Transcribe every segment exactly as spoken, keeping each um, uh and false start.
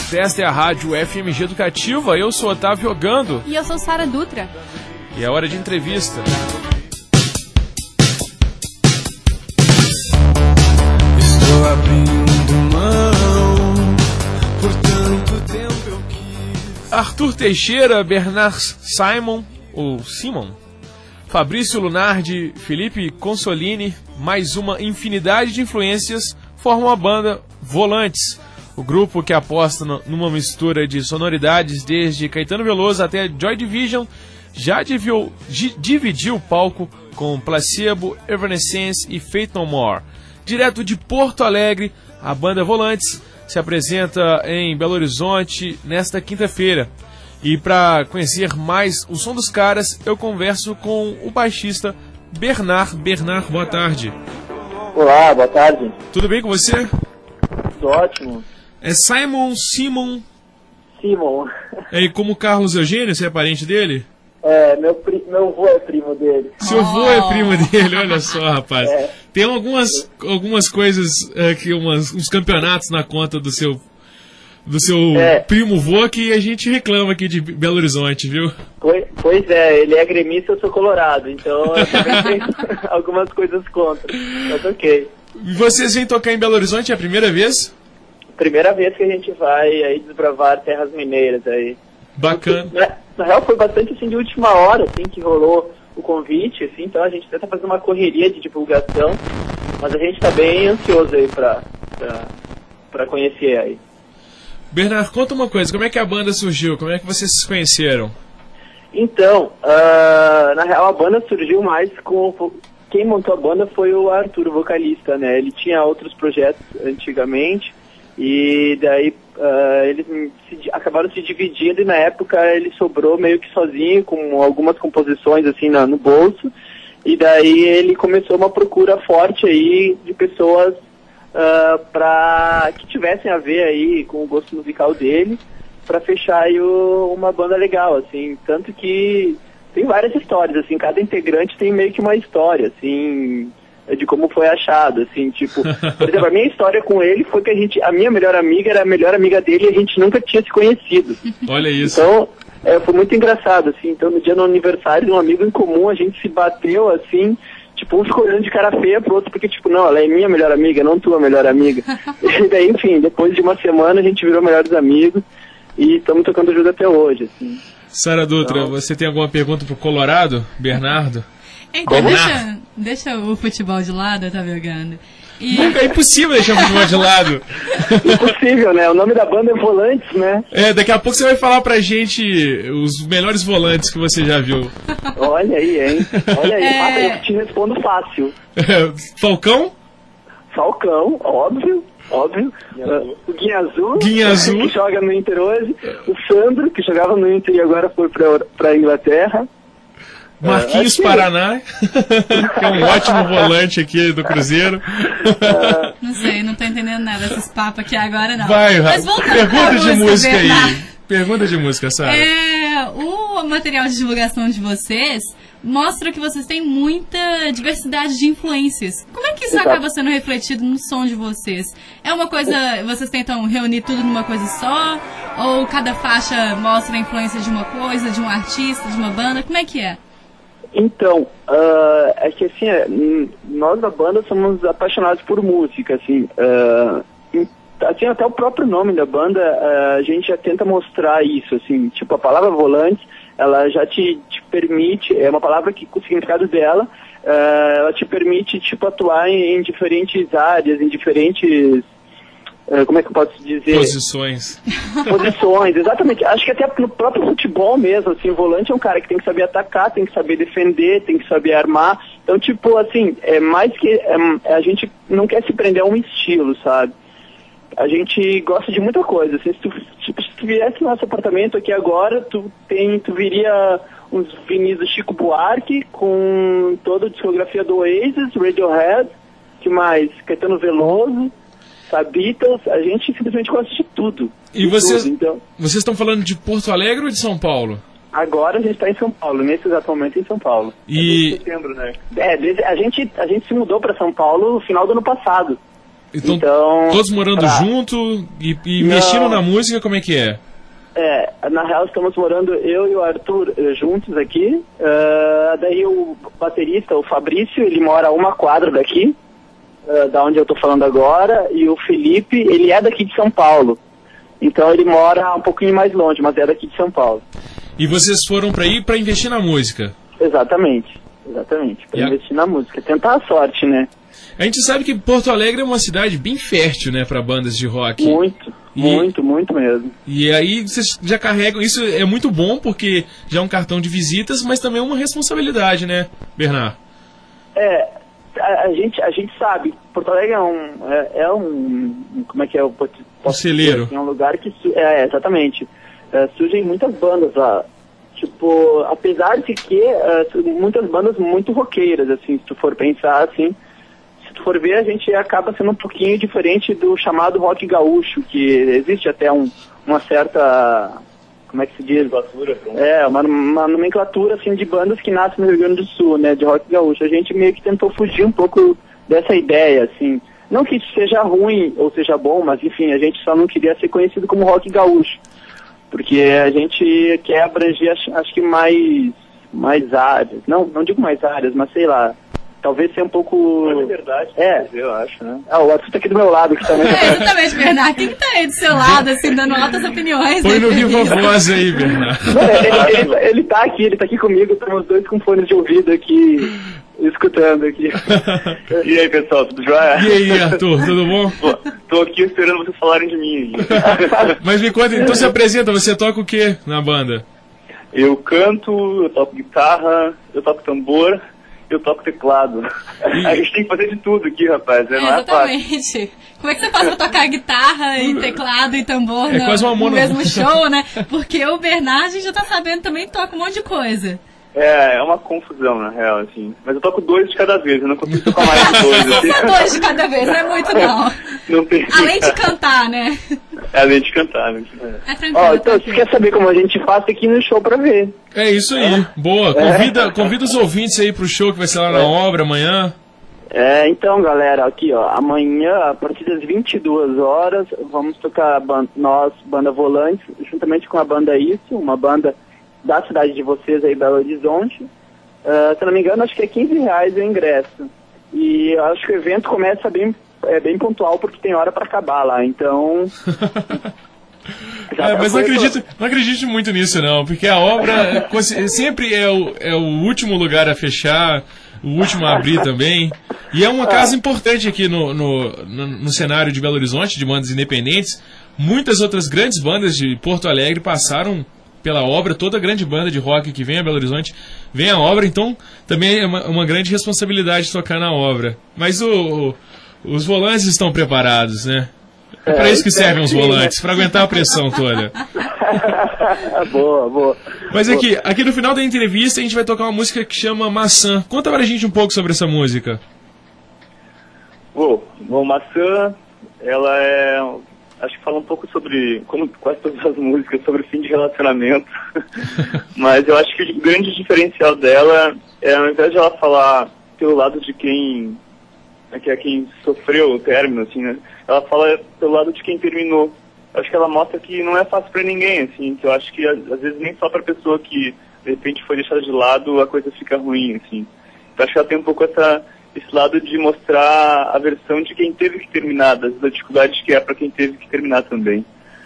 ouvintes, esta é a Rádio F M G Educativa, eu sou Otávio Ogando. E eu sou Sara Dutra. E é hora de entrevista. Estou abrindo mão, por tanto tempo eu quis. Arthur Teixeira, Bernard Simon, ou Simon, Fabrício Lunardi, Felipe Consolini, mais uma infinidade de influências formam a banda Volantes, o grupo que aposta no, numa mistura de sonoridades desde Caetano Veloso até Joy Division, já dividiu, dividiu o palco com Placebo, Evanescence e Faith No More. Direto de Porto Alegre, a banda Volantes se apresenta em Belo Horizonte nesta quinta-feira. E para conhecer mais o som dos caras, eu converso com o baixista Bernard. Bernard, boa tarde. Olá, boa tarde. Tudo bem com você? Tudo ótimo. É Simon, Simon... Simon. É como Carlos Eugênio, você é parente dele? É, meu, pri... meu avô é primo dele. Seu avô é primo dele, olha só, rapaz. É. Tem algumas, algumas coisas, é, que umas, uns campeonatos na conta do seu... do seu É. primo vô que a gente reclama aqui de Belo Horizonte, viu? Pois, pois é, ele é gremista, eu sou colorado, então eu também tenho algumas coisas contra. Mas ok. E vocês vêm tocar em Belo Horizonte, é a primeira vez? Primeira vez que a gente vai aí desbravar terras mineiras aí. Bacana. Na, na real foi bastante assim de última hora, assim, que rolou o convite, assim, então a gente tenta fazer uma correria de divulgação, mas a gente tá bem ansioso aí pra, pra, pra conhecer aí. Bernard, conta uma coisa, como é que a banda surgiu? Como é que vocês se conheceram? Então, uh, na real a banda surgiu mais com... Quem montou a banda foi o Arthur, o vocalista, né? Ele tinha outros projetos antigamente e daí uh, eles se, acabaram se dividindo e na época ele sobrou meio que sozinho com algumas composições assim na, no bolso e daí ele começou uma procura forte aí de pessoas Uh, para que tivessem a ver aí com o gosto musical dele, para fechar aí o, uma banda legal, assim, tanto que tem várias histórias, assim, cada integrante tem meio que uma história, assim, de como foi achado, assim, tipo, por exemplo, a minha história com ele foi que a gente, a minha melhor amiga era a melhor amiga dele e a gente nunca tinha se conhecido. Olha isso. Então, é, foi muito engraçado, assim, então no dia do aniversário de um amigo em comum, a gente se bateu, assim, tipo, um ficou olhando de cara feia pro outro, porque, tipo, não, ela é minha melhor amiga, não tua melhor amiga. E daí, enfim, depois de uma semana a gente virou melhores amigos e estamos tocando junto até hoje, assim. Sara Dutra, então... você tem alguma pergunta pro Colorado, Bernardo? Então, deixa, deixa o futebol de lado, eu tava jogando. E... É impossível deixar o futebol de lado. Impossível, né? O nome da banda é Volantes, né? É, daqui a pouco você vai falar pra gente os melhores volantes que você já viu. Olha aí, hein? Olha aí. É... Ah, eu te respondo fácil. É, Falcão? Falcão, óbvio. Óbvio. Uh, o Guinha Azul, Guinha Azul, que joga no Inter hoje. O Sandro, que jogava no Inter e agora foi pra, pra Inglaterra. Marquinhos uh, Paraná, que é um ótimo volante aqui do Cruzeiro. Uh, não sei, não tô entendendo nada desses papos aqui agora, não. Vai, Mas pergunta de música, música aí. Pergunta de música, Sara. É, o material de divulgação de vocês mostra que vocês têm muita diversidade de influências. Como é que isso Exato. acaba sendo refletido no som de vocês? É uma coisa, vocês tentam reunir tudo numa coisa só? Ou cada faixa mostra a influência de uma coisa, de um artista, de uma banda? Como é que é? Então, uh, é que assim, é, nós da banda somos apaixonados por música, assim, uh, assim, até o próprio nome da banda, uh, a gente já tenta mostrar isso, assim, tipo, a palavra volante, ela já te, te permite, é uma palavra que, com o significado dela, uh, ela te permite, tipo, atuar em, em diferentes áreas, em diferentes... como é que eu posso dizer? Posições. Posições, exatamente. Acho que até no próprio futebol mesmo, assim, o volante é um cara que tem que saber atacar, tem que saber defender, tem que saber armar. Então, tipo, assim, é mais que... É, a gente não quer se prender a um estilo, sabe? A gente gosta de muita coisa. Assim, se, tu, tipo, se tu viesse no nosso apartamento aqui agora, tu, tem, tu viria uns vinis do Chico Buarque, com toda a discografia do Oasis, Radiohead, que mais? Caetano Veloso, sabe, Beatles, a gente simplesmente gosta de tudo. E de vocês, tudo, então. vocês estão falando de Porto Alegre ou de São Paulo? Agora a gente está em São Paulo, nesse exato momento em São Paulo. E... É setembro, né? É, desde, a, gente, a gente se mudou para São Paulo no final do ano passado. Então, Então, todos morando pra- junto e, e Não. mexendo na música, como é que é? É, na real estamos morando eu e o Arthur eh, juntos aqui. Ah, daí o baterista, o Fabrício, ele mora a uma quadra daqui, ah, da onde eu tô falando agora, e o Felipe, ele é daqui de São Paulo. Então ele mora um pouquinho mais longe, mas é daqui de São Paulo. E vocês foram pra ir pra investir na música? Exatamente, exatamente. Pra E a- investir na música. Tentar a sorte, né? A gente sabe que Porto Alegre é uma cidade bem fértil, né, pra bandas de rock. Muito, E- muito, muito mesmo. E aí vocês já carregam, isso é muito bom porque já é um cartão de visitas, mas também é uma responsabilidade, né, Bernard? É, a, a gente, a gente sabe, Porto Alegre é um, é, é um, como é que é, eu posso Um celeiro. dizer assim, é um lugar que, su- é, exatamente, é, surgem muitas bandas lá, tipo, apesar de que, é, su- muitas bandas muito roqueiras, assim, se tu for pensar, assim, se tu for ver, a gente acaba sendo um pouquinho diferente do chamado rock gaúcho, que existe até um, uma certa, como é que se diz? É, uma, uma nomenclatura, assim, de bandas que nascem no Rio Grande do Sul, né, de rock gaúcho. A gente meio que tentou fugir um pouco dessa ideia, assim. Não que isso seja ruim ou seja bom, mas, enfim, a gente só não queria ser conhecido como rock gaúcho. Porque a gente quer abranger, acho, acho que mais, mais áreas. Não, não digo mais áreas, mas sei lá. Talvez ser um pouco... É verdade, É. eu acho, né? Ah, o Arthur tá aqui do meu lado, que também... É, exatamente, Bernardo. Quem que tá aí do seu lado, assim, dando altas opiniões? Põe né, no Viva Felipe? Voz aí, Bernard. ele, ele, ele tá aqui, ele tá aqui comigo, estamos os dois com fones de ouvido aqui, escutando aqui. E aí, pessoal, tudo jóia? E aí, Arthur, tudo bom? Tô, tô aqui esperando vocês falarem de mim. Mas me conta, então se apresenta, você toca o que na banda? Eu canto, eu toco guitarra, eu toco tambor, eu toco teclado. A gente tem que fazer de tudo aqui, rapaz, né? É, Não é fácil. exatamente. Como é que você faz pra tocar guitarra e teclado e tambor É no, quase uma no mono- mesmo show, né? Porque o Bernard, a gente já tá sabendo, também toca um monte de coisa. É, é uma confusão, na real, assim. Mas eu toco dois de cada vez, eu não consigo tocar mais de dois, Só assim. dois de cada vez, não é muito não. Não tem... Além de cantar, né? É, além de cantar, né? É tranquilo. Ó, então, se tranquilo. quer saber como a gente faz, tem que ir no show pra ver. É isso aí, boa. Convida, convida os ouvintes aí pro show que vai ser lá na obra amanhã. É, então, galera, aqui, ó, amanhã, a partir das vinte e duas horas, vamos tocar a ban- nós, Banda Volante, juntamente com a banda Isso, uma banda da cidade de vocês aí, Belo Horizonte. Ah, se eu não me engano, acho que é quinze reais o ingresso. E eu acho que o evento começa bem, é, bem pontual, porque tem hora pra acabar lá, então... Já É, mas não foi- acredito, não acredito muito nisso não, porque a obra consi- sempre é o, é o último lugar a fechar, o último a abrir também. E é uma casa importante aqui no, no, no, no cenário de Belo Horizonte, de bandas independentes. Muitas outras grandes bandas de Porto Alegre passaram pela obra, toda grande banda de rock que vem a Belo Horizonte vem a obra, então também é uma, uma grande responsabilidade tocar na obra. Mas o, o- os volantes estão preparados, né? É para É, isso que servem os sim, né? volantes, para aguentar a pressão toda. boa, boa. Mas aqui, aqui no final da entrevista a gente vai tocar uma música que chama Maçã. Conta pra gente um pouco sobre essa música. Bom, bom, Maçã, ela é... Acho que fala um pouco sobre, como quase todas as músicas, sobre o fim de relacionamento. Mas eu acho que o grande diferencial dela é, ao invés de ela falar pelo lado de quem... que é quem sofreu o término, assim, né? Ela fala pelo lado de quem terminou. Eu acho que ela mostra que não é fácil pra ninguém, assim, que eu acho que às, às vezes nem só pra pessoa que de repente foi deixada de lado a coisa fica ruim, assim. Então acho que ela tem um pouco essa, esse lado de mostrar a versão de quem teve que terminar, das, das dificuldades que é pra quem teve que terminar também.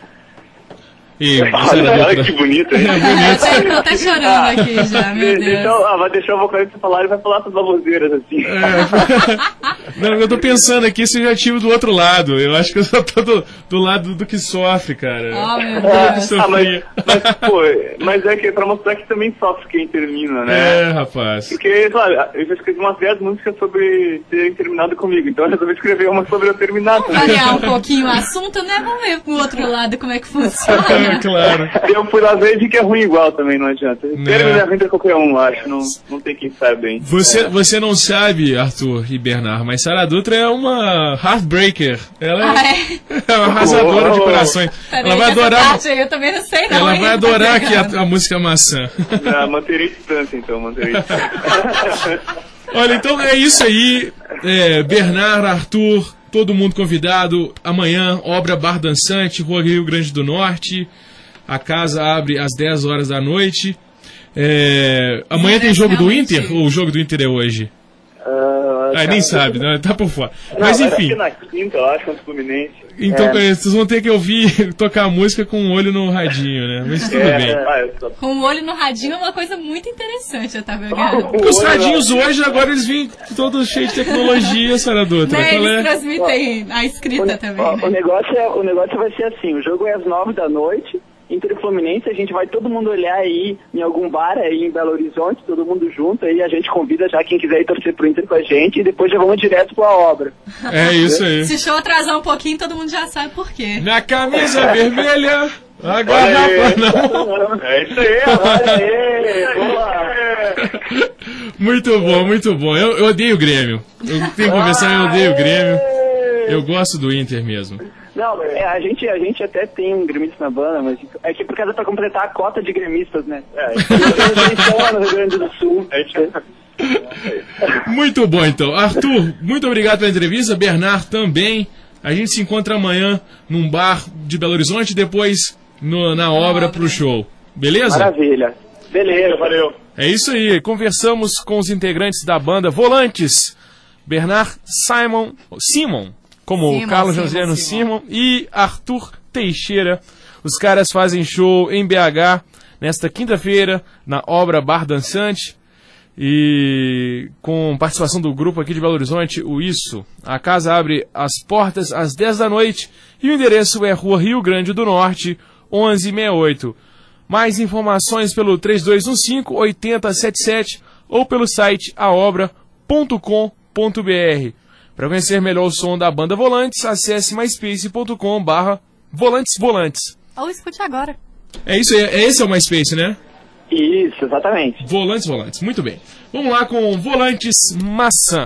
E, Olha, olha que bonito, hein? Eu tô até chorando aqui já, meu Deus. Então, ah, vai deixar o vocalista falar e vai falar essas baboseiras, assim. Não, eu tô pensando aqui se eu já tive do outro lado. Eu acho que eu só tô do, do lado do que sofre, cara. Oh, meu Eu Deus. sofri. Ah, mas, mas, pô, mas é que é pra mostrar que também sofre quem termina, né? É, rapaz. Porque, sabe, eu já escrevi umas dez músicas sobre terem terminado comigo, então eu resolvi escrever uma sobre eu terminar Vamos também. variar um pouquinho o assunto, né? Vamos ver pro outro lado como é que funciona. É, claro. Eu fui lá ver e vi que é ruim igual também, não adianta. Terminar é ruim pra qualquer um, eu acho, não, não tem quem sabe bem. Você, você não sabe, Arthur e Bernard, mas Sara Dutra é uma heartbreaker. Ela Ah, é, é? é uma arrasadora Oh. de corações. Peraí, Ela vai que essa adorar, parte aí eu também não sei não, ela hein? vai adorar aqui a, a música Maçã. Ah, manterei distância, então, manterei distância. Olha, então é isso aí. É, Bernard, Arthur, todo mundo convidado. Amanhã, obra Bar Dançante, Rua Rio Grande do Norte. A casa abre às dez horas da noite. É, amanhã tem jogo do Inter? Ou o jogo do Inter é hoje? Uh, ah, nem sabe, né? Tá por fora. Não, Mas enfim. na quinta, eu acho, contra o Fluminense. Então É. vocês vão ter que ouvir tocar a música com o olho no radinho, né? Mas tudo É, bem. ah, eu só- Com o olho no radinho é uma coisa muito interessante, Otávio Guerra. Porque os radinhos hoje, agora eles vêm todos cheios de tecnologia, senhora Dutra. Né, Qual eles é? transmitem a O, escrita ne- também. ó, né? o, negócio é, o negócio vai ser assim, o jogo é às nove da noite, Inter e Fluminense, a gente vai todo mundo olhar aí em algum bar aí em Belo Horizonte, todo mundo junto, aí a gente convida já quem quiser ir torcer pro Inter com a gente e depois já vamos direto pra obra. É isso aí. Se o show atrasar um pouquinho, todo mundo já sabe por quê. Minha camisa vermelha, a Olha garrafa aí. não. É isso aí, Olha olha aí, boa. Muito bom, muito bom. Eu, eu odeio o Grêmio. Eu tenho que conversar, eu odeio o Grêmio. Eu gosto do Inter mesmo. Não, é, a, gente, a gente até tem um gremista na banda, mas é que por causa pra completar a cota de gremistas, né? É, Então, no Rio Grande do Sul. a gente... Muito bom, então. Arthur, muito obrigado pela entrevista. Bernard também. A gente se encontra amanhã num bar de Belo Horizonte e depois no- na obra pro show. Beleza? Maravilha. Beleza, Valeu. É isso aí. Conversamos com os integrantes da banda Volantes. Bernard Simon, Simon, como Simon, Carlos Simon, Josiano Simon. Simon, e Arthur Teixeira. Os caras fazem show em B H nesta quinta-feira na obra Bar Dançante. E com participação do grupo aqui de Belo Horizonte, o Isso. A casa abre as portas às dez da noite e o endereço é Rua Rio Grande do Norte, onze sessenta e oito. Mais informações pelo três dois um cinco, oito zero sete sete ou pelo site a obra ponto com ponto b r. Para conhecer melhor o som da banda Volantes, acesse myspace ponto com barra volantes volantes. Ou escute agora. É isso aí, é esse é o MySpace, né? Isso, exatamente. Volantes, volantes. Muito bem. Vamos lá com Volantes Maçã.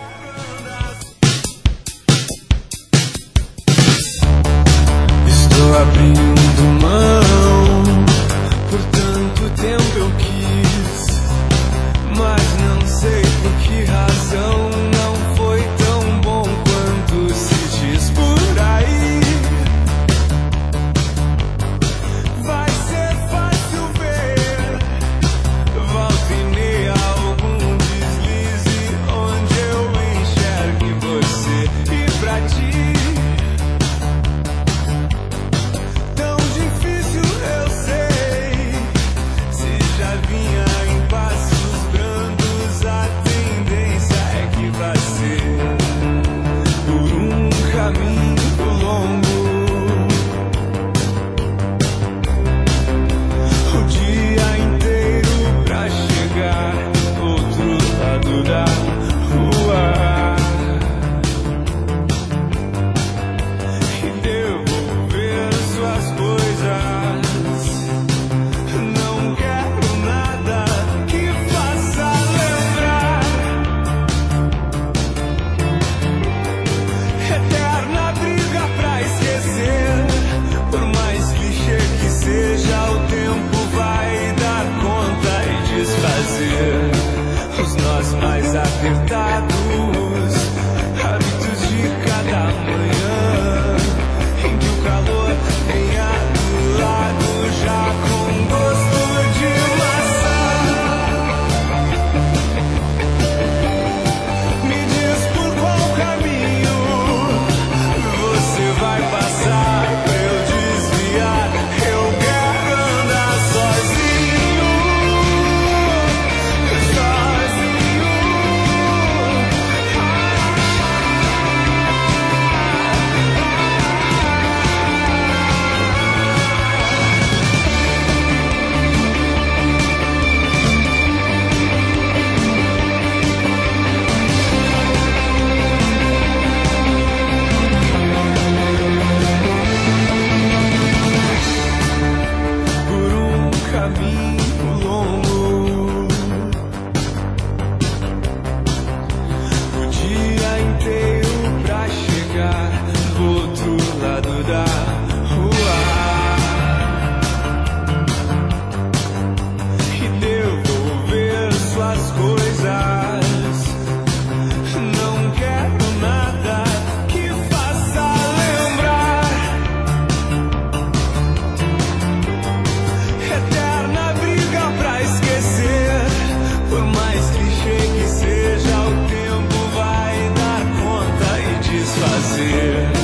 Estou abrindo mão. Por tanto tempo eu quis, mas não sei por que razão não foi tão bom quanto se diz por aí. Vai ser fácil ver, volta e meia algum deslize onde fazer.